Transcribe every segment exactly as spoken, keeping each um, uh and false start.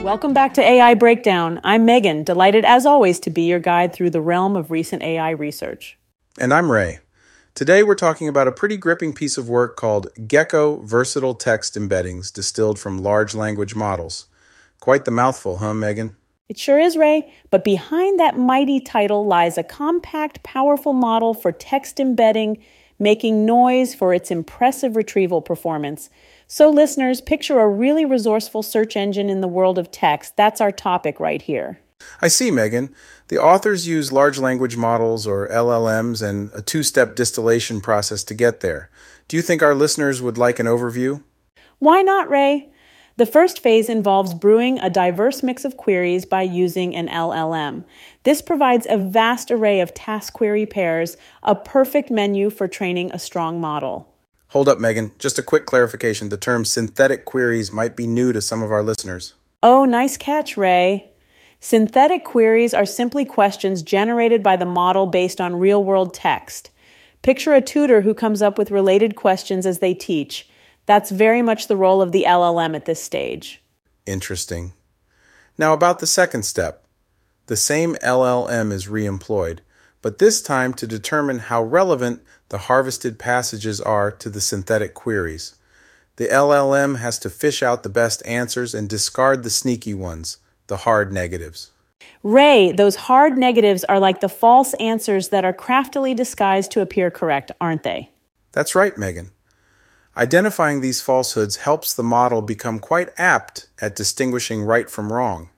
Welcome back to A I Breakdown. I'm Megan, delighted as always to be your guide through the realm of recent A I research. And I'm Ray. Today we're talking about a pretty gripping piece of work called Gecko Versatile Text Embeddings Distilled from Large Language Models. Quite the mouthful, huh, Megan? It sure is, Ray, but behind that mighty title lies a compact, powerful model for text embedding, making noise for its impressive retrieval performance. So listeners, picture a really resourceful search engine in the world of text. That's our topic right here. I see, Megan. The authors use large language models, or L L Ms, and a two-step distillation process to get there. Do you think our listeners would like an overview? Why not, Ray? The first phase involves brewing a diverse mix of queries by using an L L M. This provides a vast array of task query pairs, a perfect menu for training a strong model. Hold up, Megan. Just a quick clarification. The term synthetic queries might be new to some of our listeners. Oh, nice catch, Ray. Synthetic queries are simply questions generated by the model based on real-world text. Picture a tutor who comes up with related questions as they teach. That's very much the role of the L L M at this stage. Interesting. Now about the second step. The same L L M is re-employed, but this time to determine how relevant the harvested passages are to the synthetic queries. The L L M has to fish out the best answers and discard the sneaky ones, the hard negatives. Ray, those hard negatives are like the false answers that are craftily disguised to appear correct, aren't they? That's right, Megan. Identifying these falsehoods helps the model become quite apt at distinguishing right from wrong.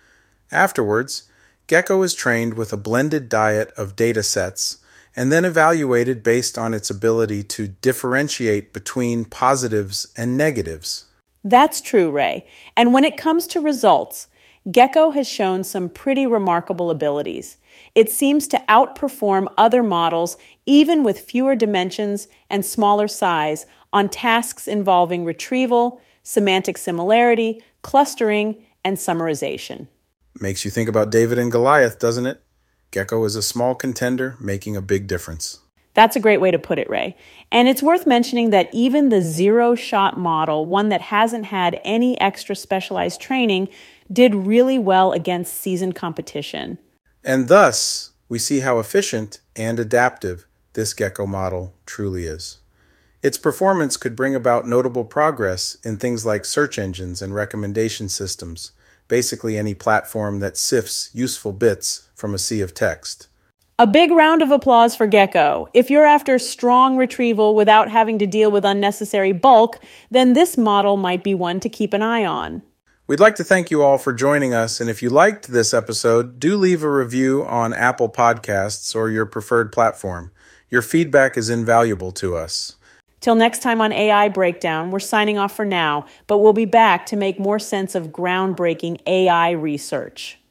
Afterwards, Gecko is trained with a blended diet of data sets and then evaluated based on its ability to differentiate between positives and negatives. That's true, Ray. And when it comes to results, Gecko has shown some pretty remarkable abilities. It seems to outperform other models, even with fewer dimensions and smaller size, on tasks involving retrieval, semantic similarity, clustering, and summarization. Makes you think about David and Goliath, doesn't it? Gecko is a small contender making a big difference. That's a great way to put it, Ray. And it's worth mentioning that even the zero-shot model, one that hasn't had any extra specialized training, did really well against seasoned competition. And thus, we see how efficient and adaptive this Gecko model truly is. Its performance could bring about notable progress in things like search engines and recommendation systems, basically any platform that sifts useful bits from a sea of text. A big round of applause for Gecko. If you're after strong retrieval without having to deal with unnecessary bulk, then this model might be one to keep an eye on. We'd like to thank you all for joining us, and if you liked this episode, do leave a review on Apple Podcasts or your preferred platform. Your feedback is invaluable to us. Till next time on A I Breakdown, we're signing off for now, but we'll be back to make more sense of groundbreaking A I research.